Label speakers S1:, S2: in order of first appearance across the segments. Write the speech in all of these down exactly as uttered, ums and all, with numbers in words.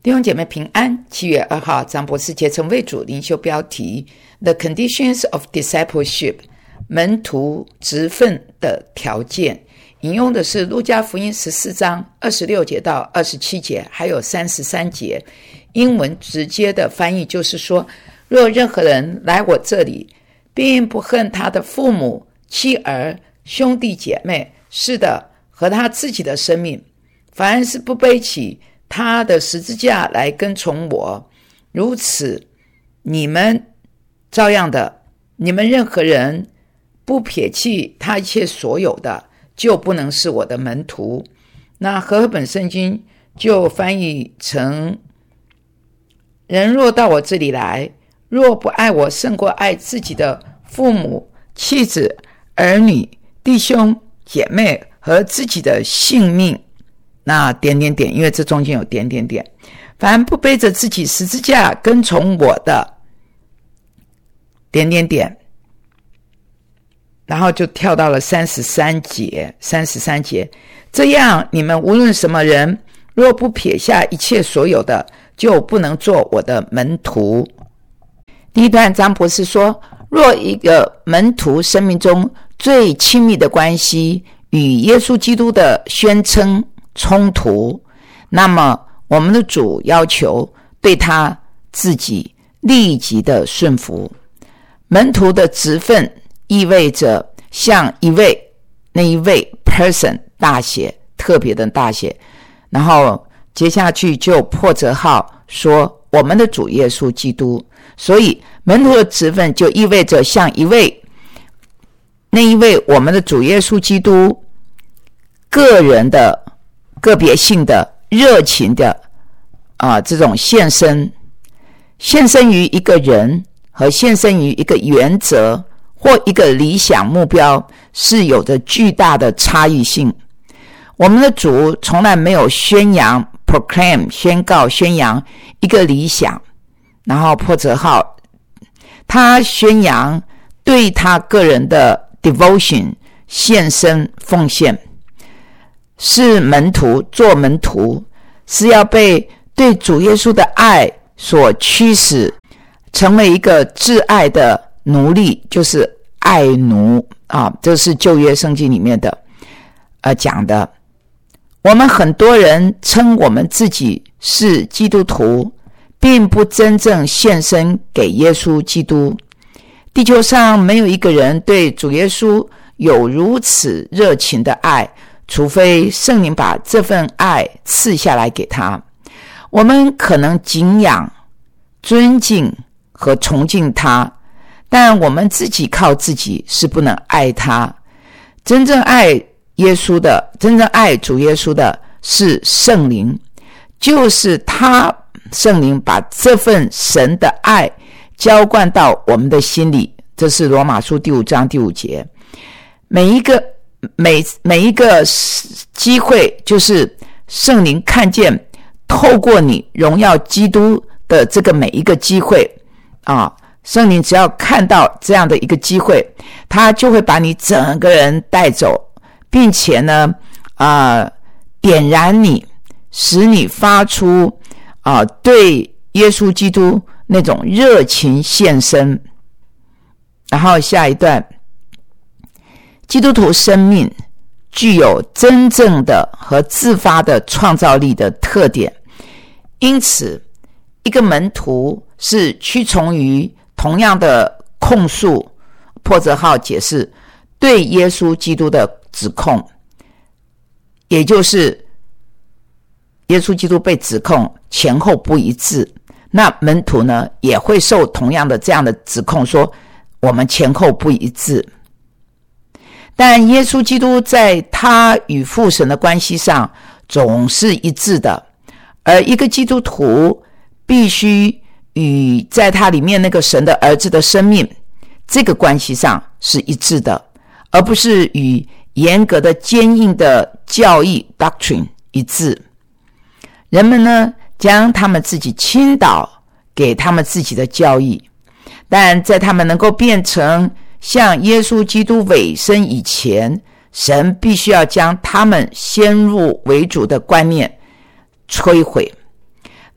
S1: 弟兄姐妹平安。七月二号，张博士竭诚为主灵修标题 The Conditions of Discipleship， 门徒职分的条件。引用的是路加福音十四章二十六节到二十七节，还有三十三节。英文直接的翻译就是说，若任何人来我这里，并不恨他的父母、妻儿、兄弟姐妹，是的，和他自己的生命，凡是不背起他的十字架来跟从我，如此你们照样的，你们任何人不撇弃他一切所有的，就不能是我的门徒。那和合本圣经就翻译成，人若到我这里来，若不爱我胜过爱自己的父母、妻子、儿女、弟兄、姐妹和自己的性命，那点点点，因为这中间有点点点，凡不背着自己十字架跟从我的，点点点，然后就跳到了三十三节，三十三节，这样你们无论什么人，若不撇下一切所有的，就不能做我的门徒。第一段张博士说，若一个门徒生命中最亲密的关系与耶稣基督的宣称冲突，那么我们的主要求对他自己立即的顺服。门徒的职分意味着像一位，那一位 person 大写，特别的大写，然后接下去就破折号说我们的主耶稣基督。所以门徒的职分就意味着像一位，那一位我们的主耶稣基督个人的个别性的热情的啊、呃，这种献身，献身于一个人和献身于一个原则或一个理想目标是有着巨大的差异性。我们的主从来没有宣扬 proclaim 宣告宣扬一个理想，然后破折号，他宣扬对他个人的 devotion 献身奉献。是门徒，做门徒是要被对主耶稣的爱所驱使，成为一个挚爱的奴隶，就是爱奴啊，这是旧约圣经里面的呃讲的。我们很多人称我们自己是基督徒，并不真正献身给耶稣基督。地球上没有一个人对主耶稣有如此热情的爱，除非圣灵把这份爱赐下来给他。我们可能敬仰、尊敬和崇敬他，但我们自己靠自己是不能爱他。真正爱耶稣的，真正爱主耶稣的是圣灵，就是他圣灵把这份神的爱浇灌到我们的心里。这是罗马书第五章第五节。每一个每每一个机会，就是圣灵看见透过你荣耀基督的这个每一个机会啊，圣灵只要看到这样的一个机会，他就会把你整个人带走，并且呢啊点燃你，使你发出啊对耶稣基督那种热情献身。然后下一段，基督徒生命具有真正的和自发的创造力的特点，因此一个门徒是屈从于同样的控诉，破折号解释对耶稣基督的指控，也就是耶稣基督被指控前后不一致，那门徒呢也会受同样的这样的指控，说我们前后不一致。但耶稣基督在他与父神的关系上总是一致的，而一个基督徒必须与在他里面那个神的儿子的生命这个关系上是一致的，而不是与严格的坚硬的教义 doctrine 一致。人们呢将他们自己倾倒给他们自己的教义，但在他们能够变成像耶稣基督委身以前，神必须要将他们先入为主的观念摧毁。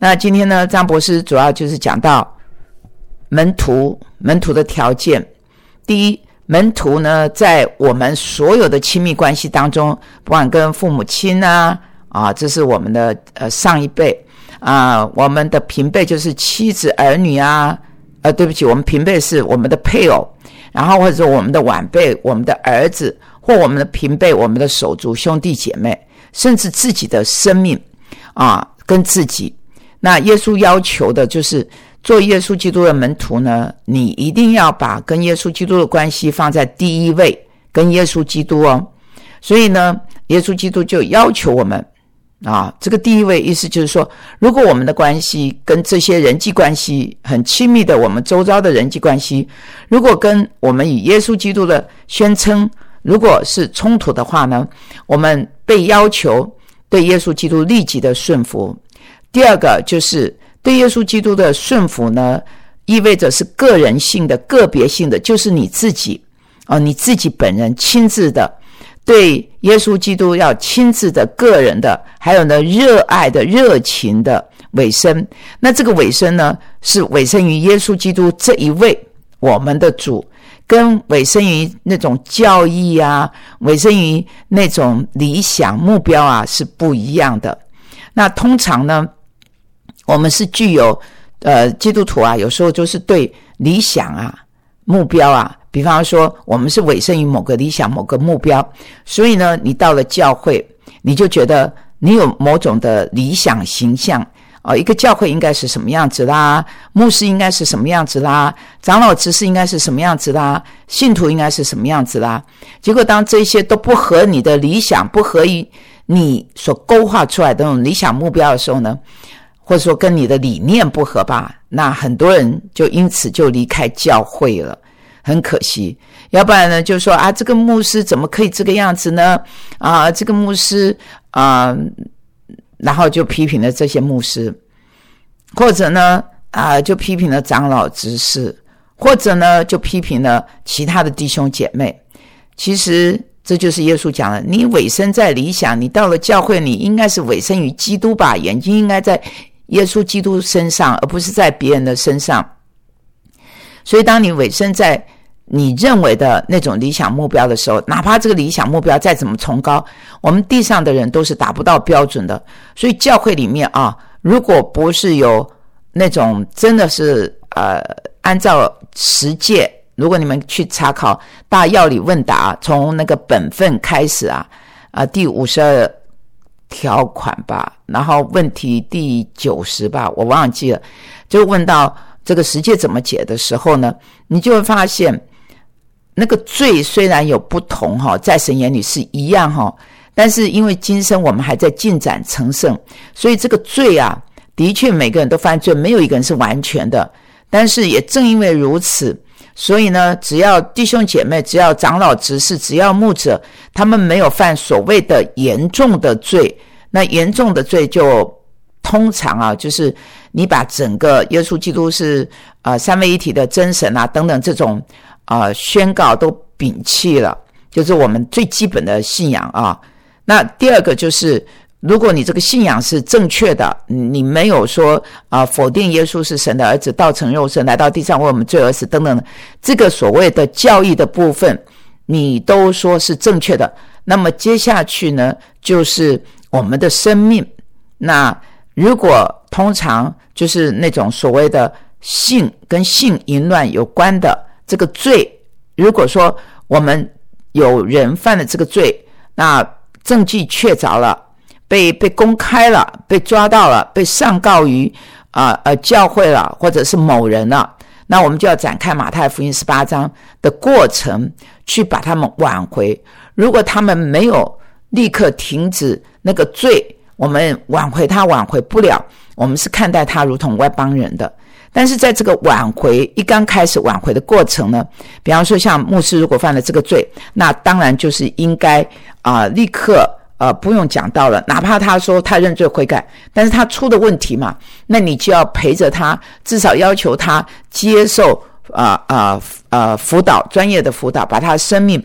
S1: 那今天呢，张博士主要就是讲到门徒门徒的条件。第一，门徒呢在我们所有的亲密关系当中，不管跟父母亲啊啊，这是我们的呃上一辈啊，我们的平辈就是妻子儿女啊，呃对不起，我们平辈是我们的配偶，然后或者我们的晚辈，我们的儿子，或我们的平辈，我们的手足兄弟姐妹，甚至自己的生命啊，跟自己。那耶稣要求的就是做耶稣基督的门徒呢，你一定要把跟耶稣基督的关系放在第一位，跟耶稣基督哦。所以呢，耶稣基督就要求我们啊，这个第一位意思就是说，如果我们的关系跟这些人际关系很亲密的，我们周遭的人际关系，如果跟我们以耶稣基督的宣称如果是冲突的话呢，我们被要求对耶稣基督立即的顺服。第二个就是对耶稣基督的顺服呢，意味着是个人性的、个别性的，就是你自己哦，你自己本人亲自的对耶稣基督要亲自的、个人的，还有呢热爱的、热情的委身。那这个委身呢，是委身于耶稣基督这一位我们的主，跟委身于那种教义啊、委身于那种理想目标啊是不一样的。那通常呢，我们是具有呃基督徒啊，有时候就是对理想啊、目标啊，比方说我们是委身于某个理想、某个目标，所以呢，你到了教会，你就觉得你有某种的理想形象哦，一个教会应该是什么样子啦，牧师应该是什么样子啦，长老执事应该是什么样子啦，信徒应该是什么样子啦。结果当这些都不合你的理想，不合于你所勾画出来的那种理想目标的时候呢，或者说跟你的理念不合吧，那很多人就因此就离开教会了，很可惜。要不然呢，就说啊，这个牧师怎么可以这个样子呢？啊，这个牧师啊，然后就批评了这些牧师，或者呢啊，就批评了长老执事，或者呢就批评了其他的弟兄姐妹。其实这就是耶稣讲的，你委身在理想，你到了教会，你应该是委身于基督吧，眼睛应该在耶稣基督身上，而不是在别人的身上。所以当你委身在你认为的那种理想目标的时候，哪怕这个理想目标再怎么崇高，我们地上的人都是达不到标准的。所以教会里面啊，如果不是有那种真的是呃按照实践，如果你们去查考大要理问答，从那个本分开始啊，啊第五十二条款吧，然后问题第九十吧，我忘记了，就问到这个实践怎么解的时候呢，你就会发现那个罪虽然有不同哈，在神眼里是一样哈，但是因为今生我们还在进展成圣，所以这个罪啊，的确每个人都犯罪，没有一个人是完全的。但是也正因为如此，所以呢，只要弟兄姐妹，只要长老执事，只要牧者，他们没有犯所谓的严重的罪，那严重的罪就通常啊，就是你把整个耶稣基督是呃三位一体的真神啊等等这种呃宣告都摒弃了，就是我们最基本的信仰啊。那第二个就是如果你这个信仰是正确的，你没有说啊、呃、否定耶稣是神的儿子，道成肉身来到地上为我们罪而死等等，这个所谓的教义的部分你都说是正确的，那么接下去呢就是我们的生命。那如果通常就是那种所谓的性跟性淫乱有关的这个罪，如果说我们有人犯了这个罪，那证据确凿了，被被公开了，被抓到了，被上告于啊 呃, 呃教会了，或者是某人了，那我们就要展开马太福音十八章的过程，去把他们挽回。如果他们没有立刻停止那个罪，我们挽回他挽回不了，我们是看待他如同外邦人的。但是在这个挽回一刚开始挽回的过程呢，比方说像牧师如果犯了这个罪，那当然就是应该啊、呃、立刻呃不用讲到了，哪怕他说他认罪悔改，但是他出的问题嘛，那你就要陪着他，至少要求他接受啊啊呃辅导，专业的辅导，把他的生命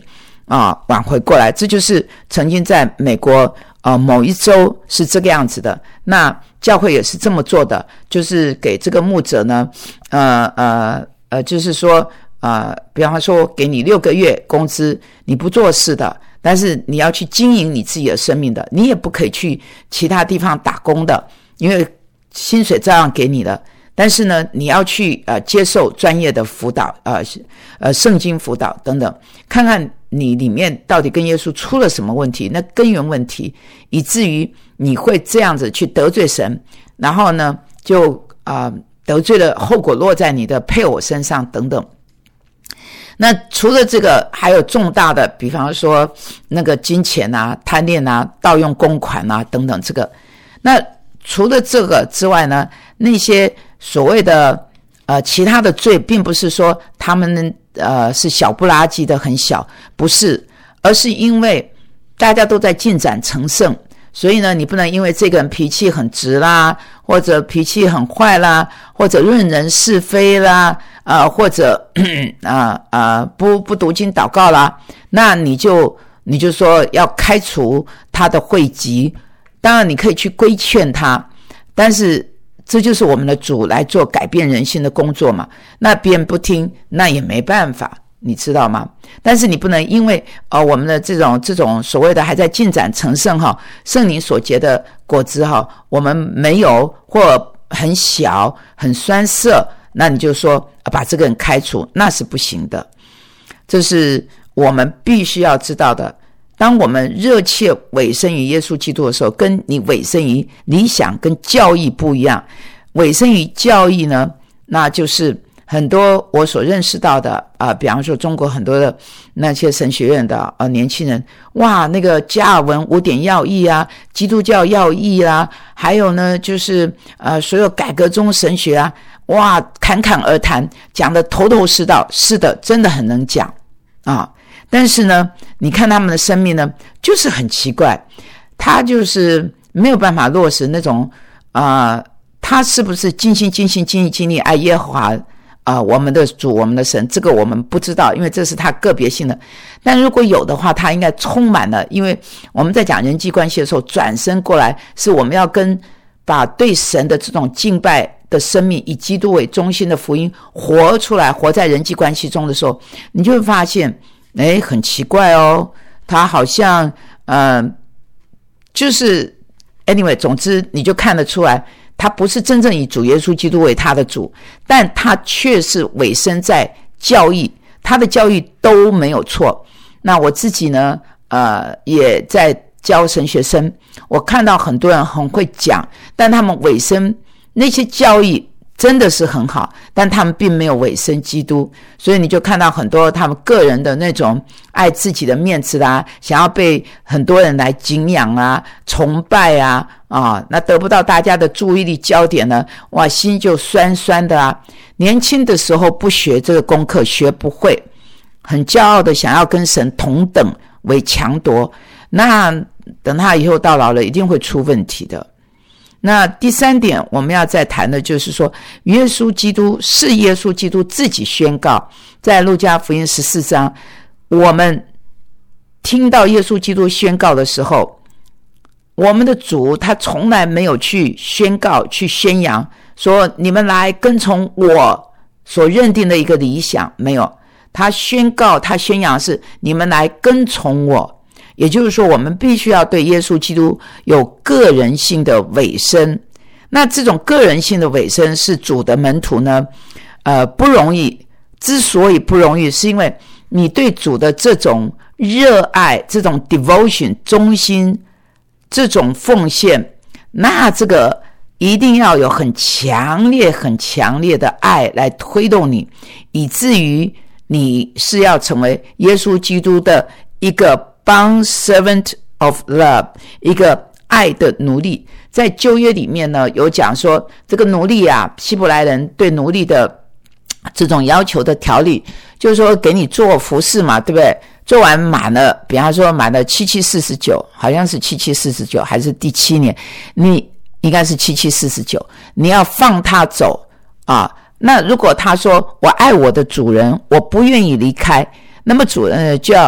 S1: 啊挽回过来。这就是曾经在美国呃某一州是这个样子的，那教会也是这么做的，就是给这个牧者呢呃呃呃就是说呃比方说给你六个月工资，你不做事的，但是你要去经营你自己的生命的，你也不可以去其他地方打工的，因为薪水照样给你的，但是呢你要去呃接受专业的辅导，呃呃圣经辅导等等，看看你里面到底跟耶稣出了什么问题，那根源问题，以至于你会这样子去得罪神，然后呢就啊、呃、得罪了，后果落在你的配偶身上等等。那除了这个还有重大的，比方说那个金钱啊、贪恋啊、盗用公款啊等等，这个那除了这个之外呢，那些所谓的呃其他的罪，并不是说他们呃是小不拉几的很小，不是，而是因为大家都在进展成圣，所以呢你不能因为这个人脾气很直啦，或者脾气很坏啦，或者论人是非啦，呃或者啊啊、呃、不不读经祷告啦，那你就你就说要开除他的会籍。当然你可以去规劝他，但是这就是我们的主来做改变人心的工作嘛，那别人不听那也没办法，你知道吗？但是你不能因为呃我们的这种这种所谓的还在进展成圣哈，圣灵所结的果子哈，我们没有或很小很酸涩，那你就说把这个人开除，那是不行的。这是我们必须要知道的。当我们热切委身于耶稣基督的时候，跟你委身于理想跟教义不一样。委身于教义呢，那就是很多我所认识到的啊、呃，比方说中国很多的那些神学院的呃年轻人，哇，那个加尔文五点要义啊，基督教要义啦、啊，还有呢就是呃所有改革宗神学啊，哇，侃侃而谈，讲得头头是道，是的，真的很能讲啊。但是呢你看他们的生命呢就是很奇怪，他就是没有办法落实那种啊、呃，他是不是尽心尽心尽意尽力爱耶和华啊、呃，我们的主我们的神，这个我们不知道，因为这是他个别性的。但如果有的话，他应该充满了，因为我们在讲人际关系的时候，转身过来是我们要跟把对神的这种敬拜的生命以基督为中心的福音活出来，活在人际关系中的时候，你就会发现诶很奇怪哦，他好像呃就是 anyway 总之你就看得出来他不是真正以主耶稣基督为他的主，但他却是委身在教义，他的教义都没有错。那我自己呢呃也在教神学生，我看到很多人很会讲，但他们委身那些教义真的是很好，但他们并没有委身基督，所以你就看到很多他们个人的那种爱自己的面子啦，想要被很多人来敬仰啊、崇拜啊，啊，那得不到大家的注意力焦点呢，哇，心就酸酸的啊。年轻的时候不学这个功课，学不会，很骄傲的想要跟神同等为强夺，那等他以后到老了，一定会出问题的。那第三点我们要再谈的就是说，耶稣基督是耶稣基督自己宣告，在路加福音十四章，我们听到耶稣基督宣告的时候，我们的主他从来没有去宣告去宣扬说你们来跟从我所认定的一个理想，没有，他宣告他宣扬是你们来跟从我，也就是说我们必须要对耶稣基督有个人性的委身。那这种个人性的委身是主的门徒呢呃，不容易，之所以不容易是因为你对主的这种热爱，这种 devotion 忠心，这种奉献，那这个一定要有很强烈很强烈的爱来推动你，以至于你是要成为耶稣基督的一个bond servant of love， 一个爱的奴隶。在旧约里面呢，有讲说这个奴隶啊，希伯来人对奴隶的这种要求的条例，就是说给你做服事嘛，对不对？做完满了，比方说满了七七四十九，好像是七七四十九还是第七年，你应该是七七四十九，你要放他走啊。那如果他说我爱我的主人，我不愿意离开，那么主人就要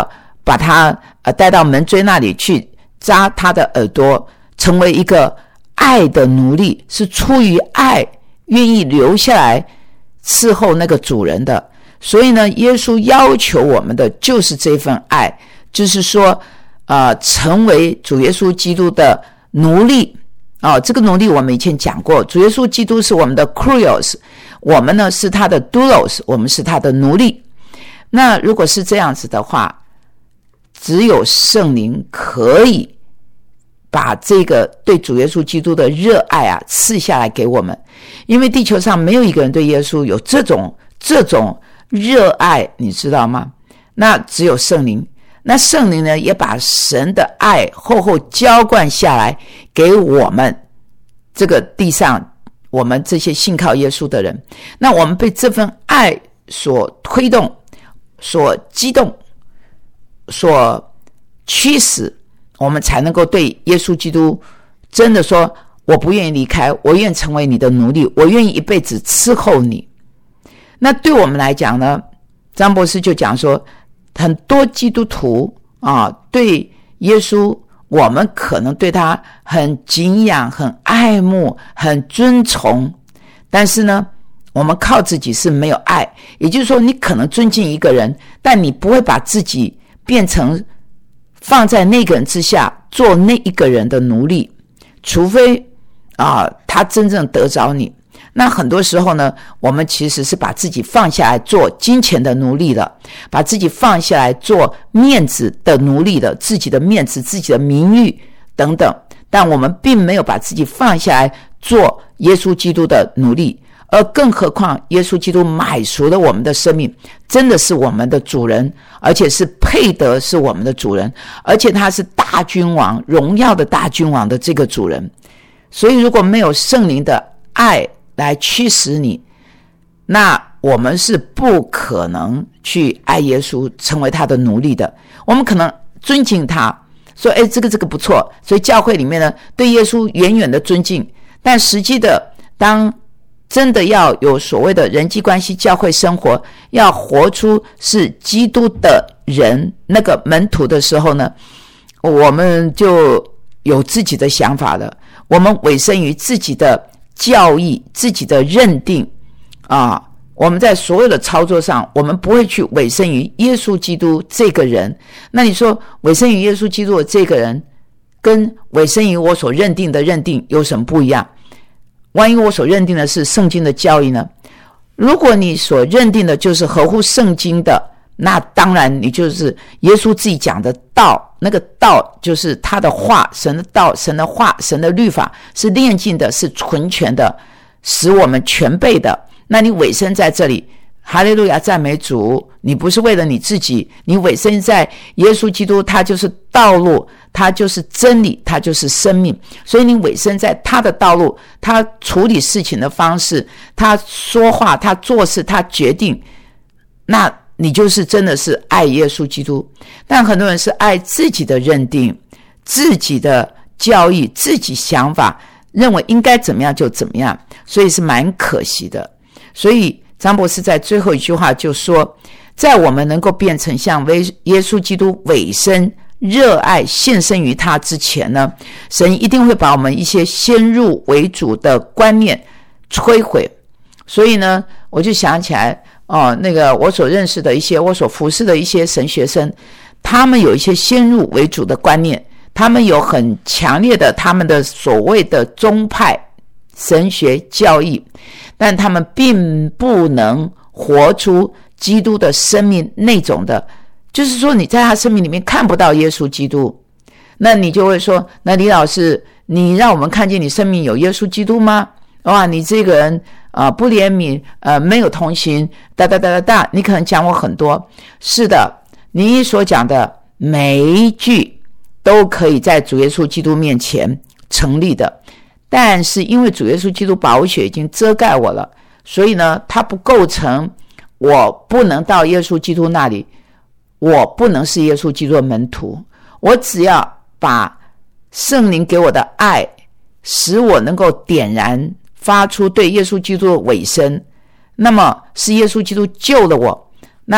S1: 把他呃带到门椎那里去扎他的耳朵，成为一个爱的奴隶，是出于爱愿意留下来伺候那个主人的。所以呢，耶稣要求我们的就是这份爱，就是说呃，成为主耶稣基督的奴隶哦，这个奴隶我们以前讲过，主耶稣基督是我们的 Kurios， 我们呢是他的 Doulos， 我们是他的奴隶。那如果是这样子的话，只有圣灵可以把这个对主耶稣基督的热爱啊赐下来给我们，因为地球上没有一个人对耶稣有这种这种热爱，你知道吗？那只有圣灵。那圣灵呢，也把神的爱厚厚浇灌下来给我们这个地上我们这些信靠耶稣的人。那我们被这份爱所推动，所激动，所驱使，我们才能够对耶稣基督真的说，我不愿意离开，我愿意成为你的奴隶，我愿意一辈子伺候你。那对我们来讲呢，张博士就讲说，很多基督徒啊，对耶稣我们可能对他很敬仰，很爱慕，很尊崇，但是呢我们靠自己是没有爱。也就是说，你可能尊敬一个人，但你不会把自己变成放在那个人之下，做那一个人的奴隶，除非啊他真正得着你。那很多时候呢，我们其实是把自己放下来做金钱的奴隶了，把自己放下来做面子的奴隶了，自己的面子，自己的名誉等等，但我们并没有把自己放下来做耶稣基督的奴隶。而更何况耶稣基督买赎了我们的生命，真的是我们的主人，而且是配得是我们的主人，而且他是大君王，荣耀的大君王的这个主人。所以如果没有圣灵的爱来驱使你，那我们是不可能去爱耶稣，成为他的奴隶的。我们可能尊敬他，说诶这个这个不错，所以教会里面呢对耶稣远远的尊敬，但实际的当真的要有所谓的人际关系教会生活，要活出是基督的人那个门徒的时候呢，我们就有自己的想法了，我们委身于自己的教义，自己的认定啊，我们在所有的操作上，我们不会去委身于耶稣基督这个人。那你说委身于耶稣基督的这个人跟委身于我所认定的认定有什么不一样？万一我所认定的是圣经的教义呢？如果你所认定的就是合乎圣经的，那当然你就是耶稣自己讲的道，那个道就是他的话，神的道，神的话，神的律法是炼净的，是纯全的，使我们全备的。那你委身在这里，哈利路亚，赞美主，你不是为了你自己，你委身在耶稣基督，他就是道路，他就是真理，他就是生命，所以你委身在他的道路，他处理事情的方式，他说话，他做事，他决定，那你就是真的是爱耶稣基督。但很多人是爱自己的认定，自己的教义，自己想法，认为应该怎么样就怎么样，所以是蛮可惜的。所以张博士在最后一句话就说，在我们能够变成像耶稣基督委身热爱献身于他之前呢，神一定会把我们一些先入为主的观念摧毁。所以呢，我就想起来哦，那个我所认识的一些，我所服侍的一些神学生，他们有一些先入为主的观念，他们有很强烈的他们的所谓的宗派神学教义，但他们并不能活出基督的生命那种的，就是说你在他生命里面看不到耶稣基督。那你就会说，那李老师，你让我们看见你生命有耶稣基督吗？哇，你这个人啊、呃，不怜悯，呃，没有同情，哒哒哒哒哒，你可能讲我很多。是的，你所讲的每一句都可以在主耶稣基督面前成立的，但是因为主耶稣基督宝血已经遮盖我了，所以呢，它不构成我不能到耶稣基督那里，我不能是耶稣基督的门徒。我只要把圣灵给我的爱，使我能够点燃发出对耶稣基督的委身，那么是耶稣基督救了我，那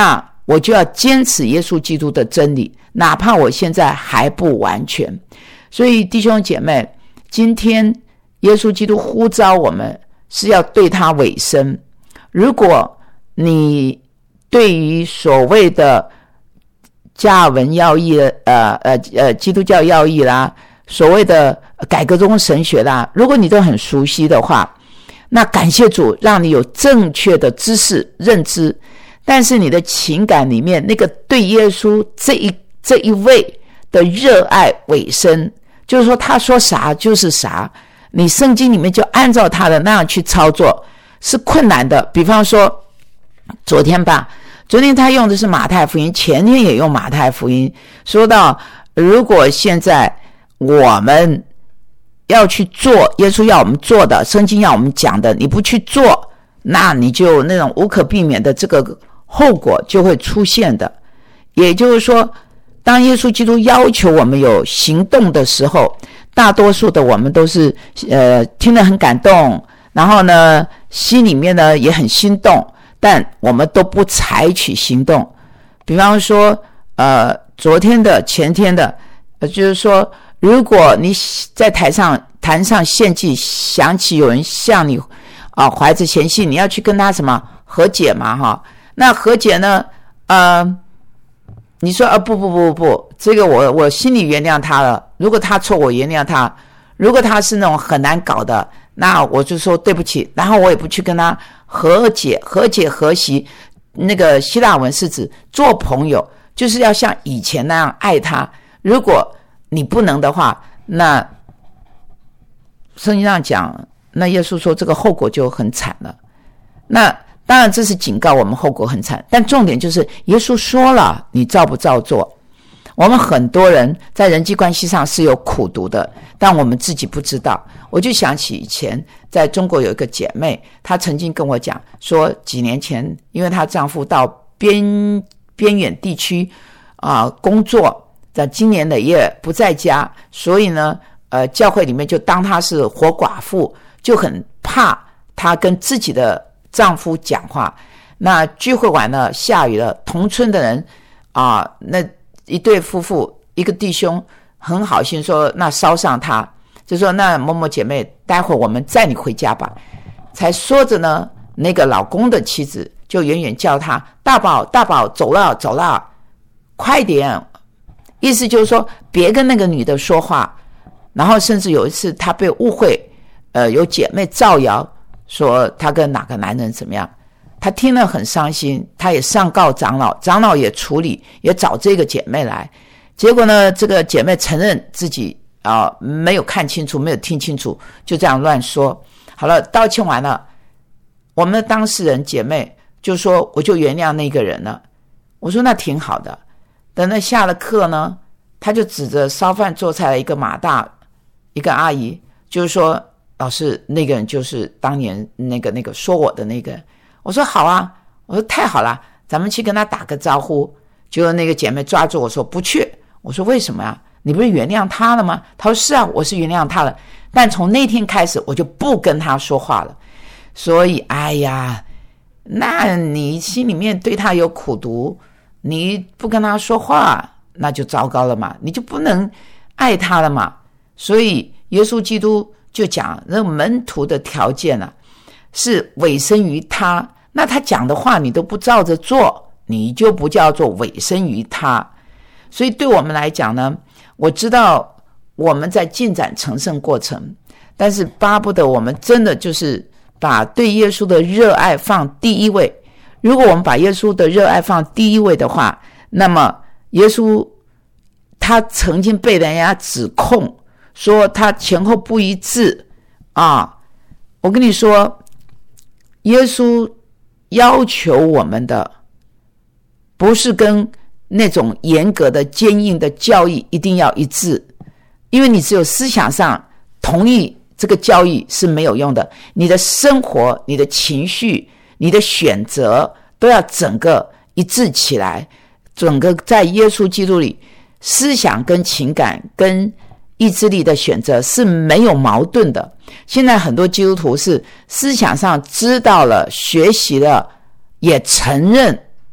S1: 我就要坚持耶稣基督的真理，哪怕我现在还不完全。所以弟兄姐妹，今天耶稣基督呼召我们是要对他委身。如果你对于所谓的加尔文要义呃呃呃基督教要义啦，所谓的改革宗神学啦，如果你都很熟悉的话，那感谢主让你有正确的知识认知，但是你的情感里面那个对耶稣这一这一位的热爱委身，就是说他说啥就是啥，你圣经里面就按照他的那样去操作，是困难的。比方说昨天吧，昨天他用的是马太福音，前天也用马太福音，说到如果现在我们要去做耶稣要我们做的，圣经要我们讲的，你不去做，那你就那种无可避免的这个后果就会出现的。也就是说，当耶稣基督要求我们有行动的时候，大多数的我们都是呃听得很感动，然后呢心里面呢也很心动，但我们都不采取行动。比方说呃昨天的前天的呃就是说，如果你在台上坛上献祭，想起有人向你啊怀着嫌隙，你要去跟他什么和解嘛哈？那和解呢呃你说啊不不不不，这个我我心里原谅他了，如果他错我原谅他，如果他是那种很难搞的，那我就说对不起，然后我也不去跟他和解和解和习，那个希腊文是指做朋友，就是要像以前那样爱他。如果你不能的话，那圣经上讲，那耶稣说这个后果就很惨了。那当然这是警告我们后果很惨，但重点就是耶稣说了，你照不照做？我们很多人在人际关系上是有苦毒的，但我们自己不知道。我就想起以前在中国有一个姐妹，她曾经跟我讲说，几年前因为她丈夫到边边远地区啊、呃、工作，在今年的也不在家，所以呢呃教会里面就当她是活寡妇，就很怕她跟自己的丈夫讲话。那聚会完了下雨了，同村的人啊、呃、那一对夫妇一个弟兄很好心说，那捎上他，就说那某某姐妹待会我们载你回家吧。才说着呢，那个老公的妻子就远远叫他，大宝大宝走了走了，快点，意思就是说别跟那个女的说话。然后甚至有一次他被误会，呃，有姐妹造谣说他跟哪个男人怎么样，他听了很伤心，他也上告长老，长老也处理，也找这个姐妹来。结果呢，这个姐妹承认自己啊、呃、没有看清楚，没有听清楚，就这样乱说。好了，道歉完了，我们的当事人姐妹就说我就原谅那个人了。我说那挺好的。等到下了课呢，他就指着烧饭做菜的一个马大一个阿姨，就是说老师，那个人就是当年那个那个说我的那个人。我说好啊，我说太好了，咱们去跟他打个招呼。结果那个姐妹抓住我说不去。我说为什么呀？你不是原谅他了吗？他说是啊，我是原谅他了，但从那天开始我就不跟他说话了。所以哎呀，那你心里面对他有苦毒，你不跟他说话，那就糟糕了嘛，你就不能爱他了嘛。所以耶稣基督就讲，那门徒的条件啊，是委身于他。那他讲的话你都不照着做，你就不叫做委身于他。所以对我们来讲呢，我知道我们在进展成圣过程，但是巴不得我们真的就是把对耶稣的热爱放第一位。如果我们把耶稣的热爱放第一位的话，那么耶稣他曾经被人家指控说他前后不一致啊。我跟你说，耶稣要求我们的不是跟那种严格的坚硬的教义一定要一致，因为你只有思想上同意这个教义是没有用的，你的生活、你的情绪、你的选择都要整个一致起来，整个在耶稣基督里，思想跟情感跟意志力的选择是没有矛盾的。现在很多基督徒是思想上知道了、学习了，也承认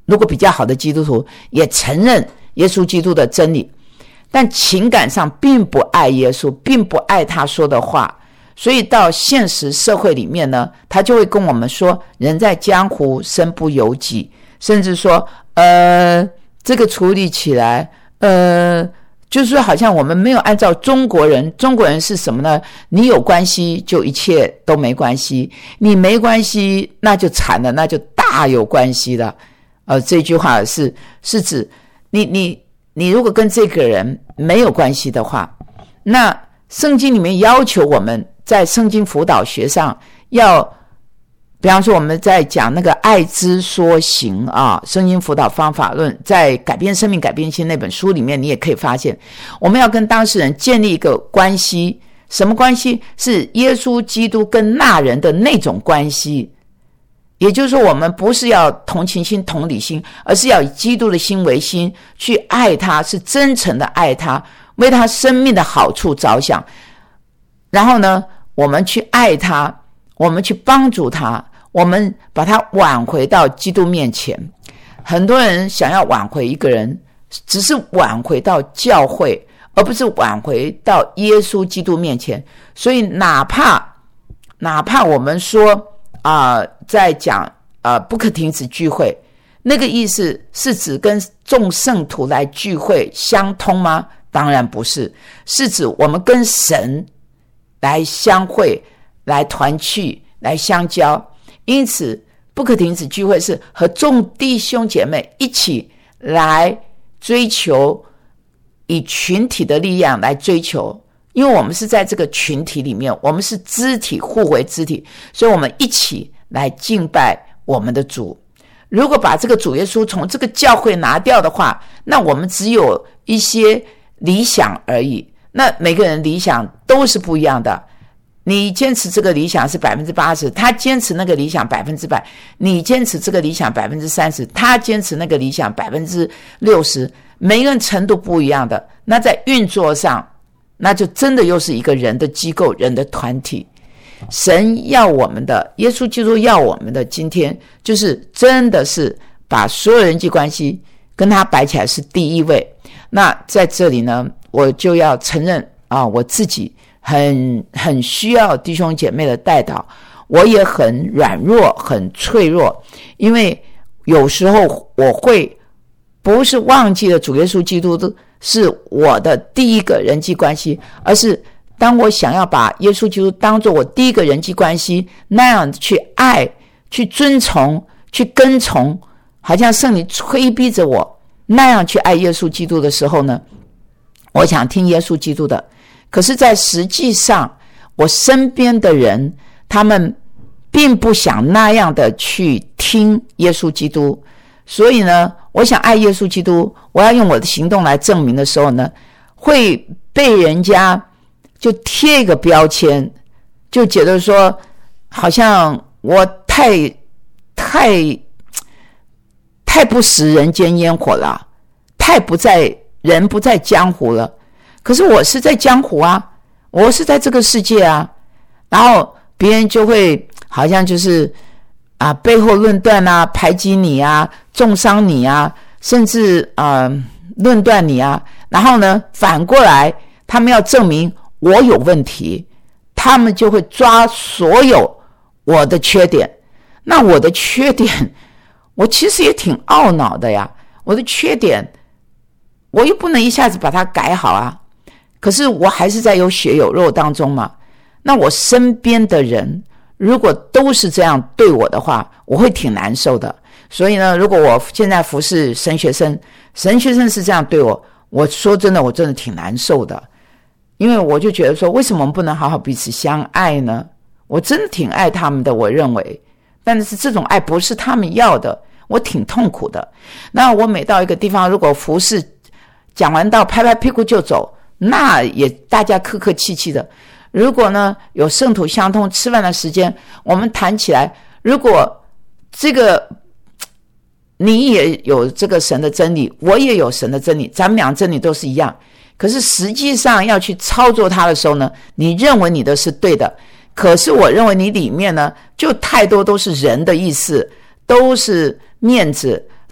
S1: 如果比较好的基督徒也承认耶稣基督的真理，但情感上并不爱耶稣，并不爱他说的话，所以到现实社会里面呢，他就会跟我们说人在江湖身不由己，甚至说呃，这个处理起来呃，就是说好像我们没有按照中国人，中国人是什么呢？你有关系就一切都没关系，你没关系那就惨了，那就大有关系了。呃，这句话是是指你你你如果跟这个人没有关系的话，那圣经里面要求我们在圣经辅导学上要，比方说我们在讲那个爱之说行啊，圣经辅导方法论，在改变生命改变心那本书里面你也可以发现，我们要跟当事人建立一个关系，什么关系？是耶稣基督跟那人的那种关系。也就是说我们不是要同情心同理心，而是要以基督的心为心去爱他，是真诚的爱他，为他生命的好处着想，然后呢我们去爱他，我们去帮助他，我们把他挽回到基督面前。很多人想要挽回一个人，只是挽回到教会，而不是挽回到耶稣基督面前。所以哪怕哪怕我们说啊、呃，在讲啊、呃，不可停止聚会，那个意思是指跟众圣徒来聚会相通吗？当然不是，是指我们跟神来相会，来团聚，来相交。因此不可停止聚会是和众弟兄姐妹一起来追求，以群体的力量来追求，因为我们是在这个群体里面，我们是肢体，互为肢体，所以我们一起来敬拜我们的主。如果把这个主耶稣从这个教会拿掉的话，那我们只有一些理想而已，那每个人理想都是不一样的，你坚持这个理想是 百分之八十， 他坚持那个理想 百分之百， 你坚持这个理想 百分之三十， 他坚持那个理想 百分之六十， 每个人程度不一样的，那在运作上那就真的又是一个人的机构，人的团体。神要我们的，耶稣基督要我们的，今天就是真的是把所有人际关系跟他摆起来是第一位。那在这里呢，我就要承认啊，我自己很很需要弟兄姐妹的代祷，我也很软弱很脆弱，因为有时候我会不是忘记了主耶稣基督是我的第一个人际关系，而是当我想要把耶稣基督当作我第一个人际关系，那样去爱，去遵从，去跟从，好像圣灵催逼着我那样去爱耶稣基督的时候呢，我想听耶稣基督的。可是在实际上我身边的人，他们并不想那样的去听耶稣基督，所以呢，我想爱耶稣基督，我要用我的行动来证明的时候呢，会被人家就贴一个标签，就觉得说好像我太太太不食人间烟火了，太不在人不在江湖了。可是我是在江湖啊，我是在这个世界啊，然后别人就会好像就是啊背后论断啊，排挤你啊，重伤你啊，甚至啊论断你啊，然后呢反过来他们要证明我有问题，他们就会抓所有我的缺点。那我的缺点我其实也挺懊恼的呀，我的缺点我又不能一下子把它改好啊，可是我还是在有血有肉当中嘛。那我身边的人如果都是这样对我的话，我会挺难受的。所以呢，如果我现在服侍神学生，神学生是这样对我，我说真的我真的挺难受的。因为我就觉得说，为什么我们不能好好彼此相爱呢？我真的挺爱他们的，我认为，但是这种爱不是他们要的，我挺痛苦的。那我每到一个地方，如果服侍讲完道拍拍屁股就走，那也大家客客气气的。如果呢有圣徒相通，吃饭的时间我们谈起来，如果这个你也有这个神的真理，我也有神的真理，咱们俩真理都是一样，可是实际上要去操作它的时候呢，你认为你的是对的，可是我认为你里面呢就太多都是人的意思，都是面子，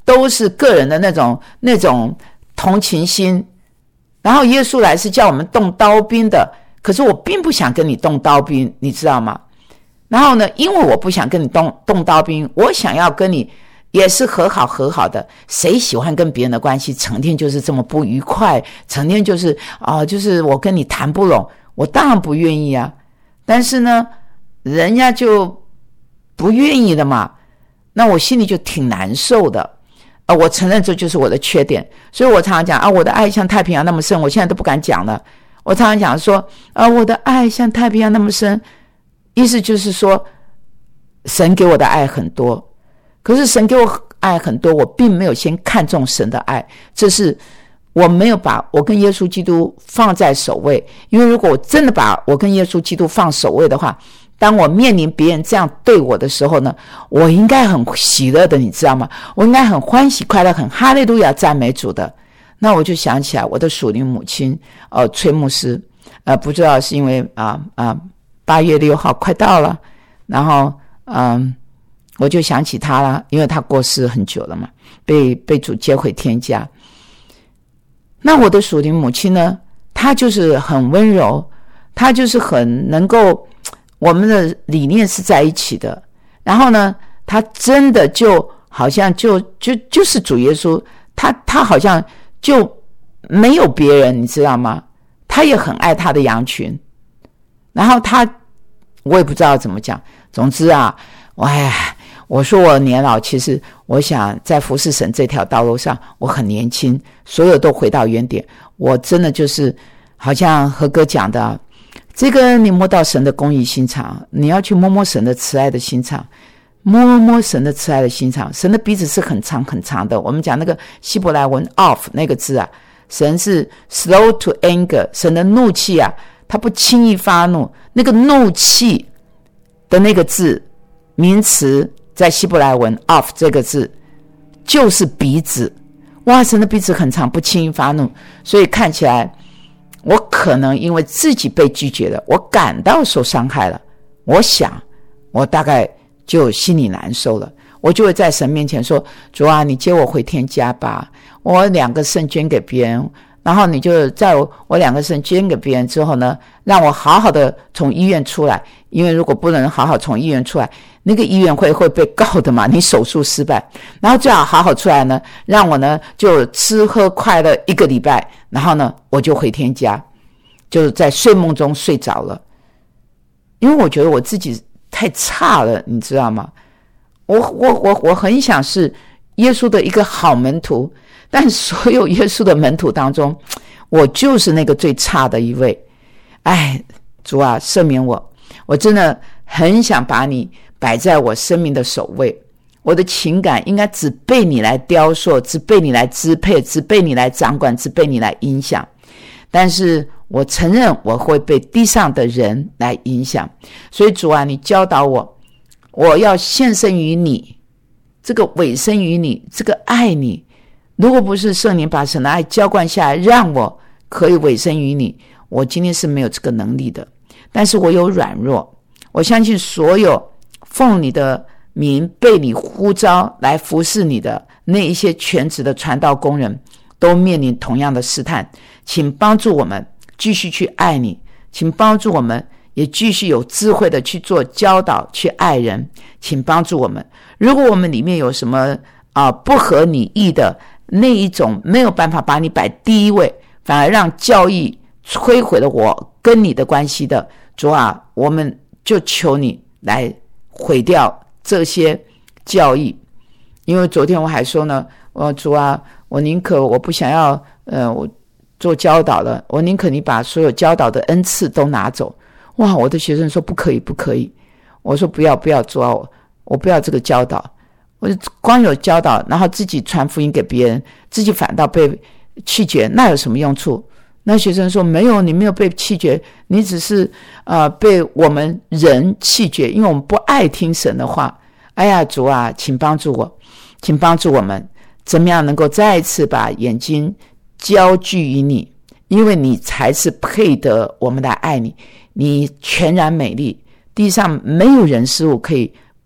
S1: 都是个人的那种那种同情心，然后耶稣来是叫我们动刀兵的，可是我并不想跟你动刀兵，你知道吗？然后呢，因为我不想跟你动动刀兵，我想要跟你也是和好和好的。谁喜欢跟别人的关系成天就是这么不愉快，成天就是啊、呃，就是我跟你谈不拢，我当然不愿意啊。但是呢，人家就不愿意的嘛，那我心里就挺难受的。呃，我承认这就是我的缺点，所以我常常讲啊，我的爱像太平洋那么深，我现在都不敢讲了。我常常讲说啊，我的爱像太平洋那么深，意思就是说神给我的爱很多，可是神给我爱很多，我并没有先看重神的爱，这是我没有把我跟耶稣基督放在首位。因为如果我真的把我跟耶稣基督放首位的话，当我面临别人这样对我的时候呢，我应该很喜乐的，你知道吗？我应该很欢喜快乐，很哈利路亚赞美主的。那我就想起来我的属灵母亲呃，崔牧师，呃，不知道是因为啊啊八月六号快到了，然后嗯，我就想起他了，因为他过世很久了嘛，被被主接回天家。那我的属灵母亲呢，她就是很温柔，她就是很能够，我们的理念是在一起的。然后呢，她真的就好像就就就是主耶稣，她她好像就没有别人，你知道吗？她也很爱她的羊群。然后她，我也不知道怎么讲，总之啊，哎，我说我年老，其实我想在服侍神这条道路上我很年轻，所有都回到原点。我真的就是好像何哥讲的，这个你摸到神的公义心肠，你要去摸摸神的慈爱的心肠，摸摸神的慈爱的心肠。神的鼻子是很长很长的，我们讲那个希伯来文 off 那个字啊，神是 slow to anger， 神的怒气啊，他不轻易发怒。那个怒气的那个字名词在希伯来文 off 这个字就是鼻子。哇，神的鼻子很长，不轻易发怒。所以看起来我可能因为自己被拒绝了，我感到受伤害了，我想我大概就心里难受了，我就会在神面前说，主啊，你接我回天家吧，我两个肾捐给别人，然后你就在我两个肾捐给别人之后呢，让我好好的从医院出来。因为如果不能好好从医院出来，那个医院会会被告的嘛，你手术失败。然后最好好好出来呢，让我呢就吃喝快乐一个礼拜，然后呢我就回天家，就在睡梦中睡着了。因为我觉得我自己太差了，你知道吗？我我我我很想是耶稣的一个好门徒，但所有耶稣的门徒当中，我就是那个最差的一位。哎，主啊，赦免我，我真的很想把你摆在我生命的首位。我的情感应该只被你来雕塑，只被你来支配，只被你来掌管，只被你来影响。但是我承认我会被地上的人来影响，所以主啊，你教导我，我要献身于你，这个委身于你，这个爱你。如果不是圣灵把神的爱浇灌下来，让我可以委身于你，我今天是没有这个能力的。但是我有软弱，我相信所有奉你的名被你呼召来服侍你的那一些全职的传道工人，都面临同样的试探。请帮助我们继续去爱你，请帮助我们也继续有智慧的去做教导，去爱人。请帮助我们，如果我们里面有什么啊、呃、不合你意的那一种，没有办法把你摆第一位，反而让教义摧毁了我跟你的关系的，主啊，我们就求你来毁掉这些教义。因为昨天我还说呢，我主啊，我宁可我不想要呃我做教导了，我宁可你把所有教导的恩赐都拿走。哇，我的学生说不可以不可以，我说不要不要做，我我不要这个教导。我光有教导，然后自己传福音给别人，自己反倒被弃绝，那有什么用处？那学生说没有，你没有被弃绝，你只是呃被我们人弃绝，因为我们不爱听神的话。哎呀，主啊，请帮助我，请帮助我们怎么样能够再一次把眼睛焦聚于你，因为你才是配得我们来爱你。你全然美丽，地上没有人事物可以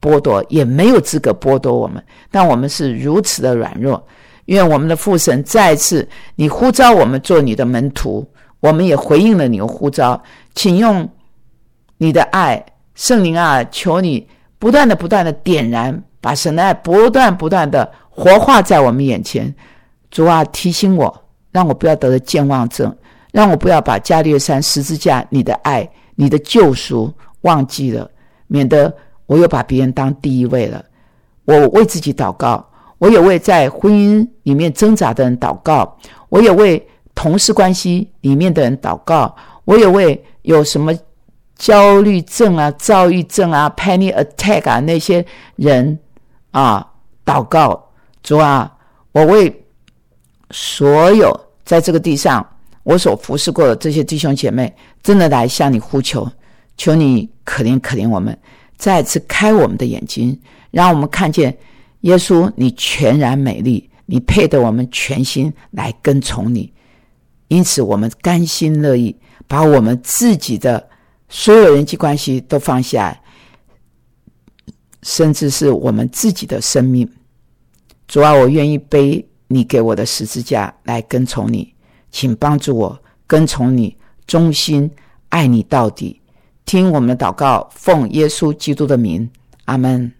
S1: 剥夺，也没有资格剥夺我们，但我们是如此的软弱。愿我们的父神再次，你呼召我们做你的门徒，我们也回应了你的呼召，请用你的爱，圣灵啊，求你不断的不断的点燃，把神的爱不断不断的活化在我们眼前。主啊，提醒我，让我不要得了健忘症，让我不要把加略山十字架你的爱你的救赎忘记了，免得我又把别人当第一位了。我为自己祷告，我也为在婚姻里面挣扎的人祷告，我也为同事关系里面的人祷告，我也为有什么焦虑症啊、躁郁症啊、panic attack 啊那些人啊祷告。主啊，我为所有在这个地上我所服侍过的这些弟兄姐妹，真的来向你呼求，求你可怜可怜我们，再次开我们的眼睛，让我们看见耶稣你全然美丽，你配得我们全心来跟从你。因此我们甘心乐意把我们自己的所有人际关系都放下来，甚至是我们自己的生命。主啊，我愿意背你给我的十字架来跟从你，请帮助我跟从你，忠心爱你到底。听我们的祷告，奉耶稣基督的名，阿们。